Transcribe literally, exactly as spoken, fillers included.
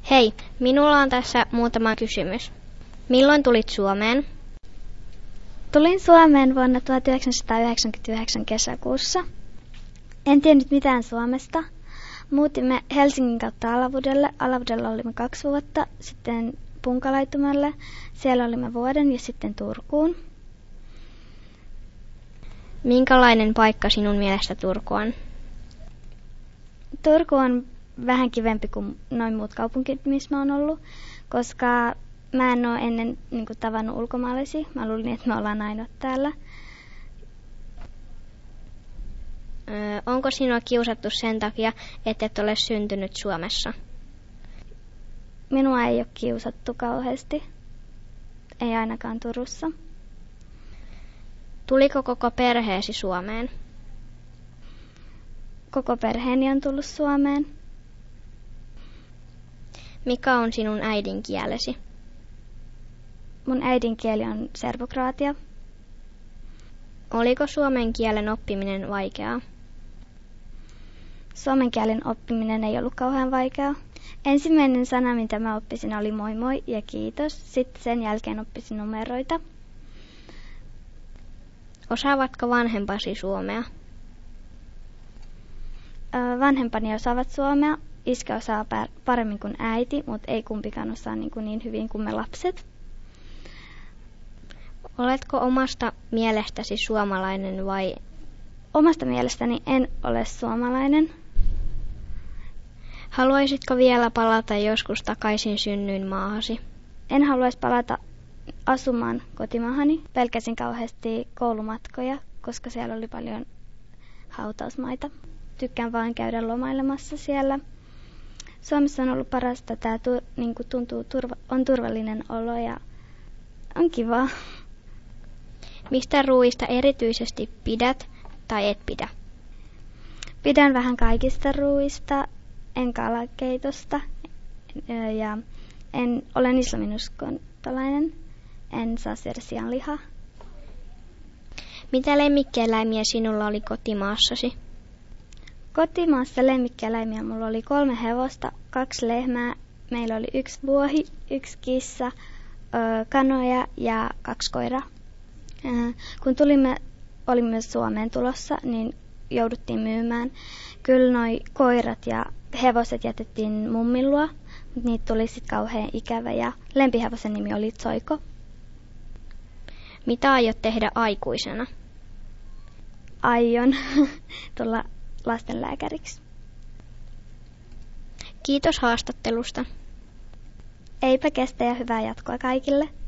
Hei, minulla on tässä muutama kysymys. Milloin tulit Suomeen? Tulin Suomeen vuonna tuhatyhdeksänsataayhdeksänkymmentäyhdeksän kesäkuussa. En tiennyt mitään Suomesta. Muutimme Helsingin kautta Alavudelle. Alavudella olimme kaksi vuotta, sitten Punkalaitumalle. Siellä olimme vuoden ja sitten Turkuun. Minkälainen paikka sinun mielestä Turku on? Turku on vähän kivempi kuin noin muut kaupunkit, missä mä oon ollut, koska mä en ole ennen niin kuin, tavannut ulkomaalaisia. Mä luulin, että me ollaan ainoa täällä. Öö, onko sinua kiusattu sen takia, että et ole syntynyt Suomessa? Minua ei ole kiusattu kauheasti. Ei ainakaan Turussa. Tuliko koko perheesi Suomeen? Koko perheeni on tullut Suomeen. Mikä on sinun äidinkielesi? Mun äidinkieli on serbokroatia. Oliko suomen kielen oppiminen vaikeaa? Suomen kielen oppiminen ei ollut kauhean vaikeaa. Ensimmäinen sana, mitä mä oppisin, oli moi moi ja kiitos. Sitten sen jälkeen oppisin numeroita. Osaavatko vanhempasi suomea? Öö, vanhempani osaavat suomea. Iskä osaa paremmin kuin äiti, mutta ei kumpikaan osaa niin, kuin niin hyvin kuin me lapset. Oletko omasta mielestäsi suomalainen vai? Omasta mielestäni en ole suomalainen. Haluaisitko vielä palata joskus takaisin synnyinmaahasi? En haluaisi palata asumaan kotimaahani. Pelkäsin kauheasti koulumatkoja, koska siellä oli paljon hautausmaita. Tykkään vain käydä lomailemassa siellä. Suomessa on ollut parasta, tämä tu, niin kuin tuntuu, turva, on turvallinen olo ja on kivaa. Mistä ruuista erityisesti pidät tai et pidä? Pidän vähän kaikista ruuista, en kalakeitosta ja en, olen islaminuskontalainen, en saa syödä sianlihaa. Mitä lemmikkieläimiä sinulla oli kotimaassasi? Kotimaassa lemmikkieläimiä mulla oli kolme hevosta, kaksi lehmää, meillä oli yksi vuohi, yksi kissa, kanoja ja kaksi koiraa. Kun tulimme, olimme myös Suomeen tulossa, niin jouduttiin myymään. Kyllä noi koirat ja hevoset jätettiin mummin luo, mutta niitä tuli sitten kauhean ikävä ja lempihevosen nimi oli Zoiko. Mitä aiot tehdä aikuisena? Aion tulla lastenlääkäriksi. Kiitos haastattelusta. Eipä kestä ja hyvää jatkoa kaikille.